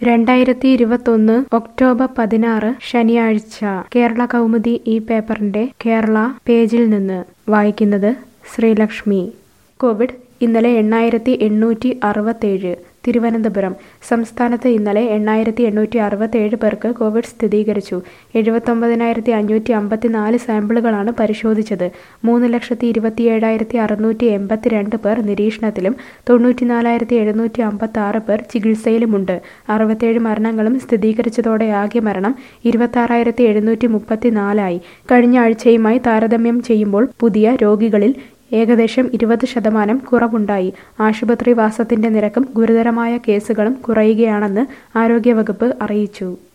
2021 October 16 ശനിയാഴ്ച കേരള കൗമുദി ഈ പേപ്പറിന്റെ കേരള പേജിൽ നിന്ന് വായിക്കുന്നത് ശ്രീലക്ഷ്മി. കോവിഡ് ഇന്നലെ 8,867. തിരുവനന്തപുരം സംസ്ഥാനത്ത് ഇന്നലെ 8,867 പേർക്ക് കോവിഡ് സ്ഥിരീകരിച്ചു. 79,554 സാമ്പിളുകളാണ് പരിശോധിച്ചത്. 3,27,682 പേർ നിരീക്ഷണത്തിലും 94,756 പേർ ചികിത്സയിലുമുണ്ട്. 67 മരണങ്ങളും സ്ഥിരീകരിച്ചതോടെ ആകെ മരണം 26,734 ആയി. കഴിഞ്ഞ ആഴ്ചയുമായി താരതമ്യം ചെയ്യുമ്പോൾ പുതിയ രോഗികളിൽ ഏകദേശം 20% കുറവുണ്ടായി. ആശുപത്രി വാസത്തിന്റെ നിരക്കും ഗുരുതരമായ കേസുകളും കുറയുകയാണെന്ന് ആരോഗ്യവകുപ്പ് അറിയിച്ചു.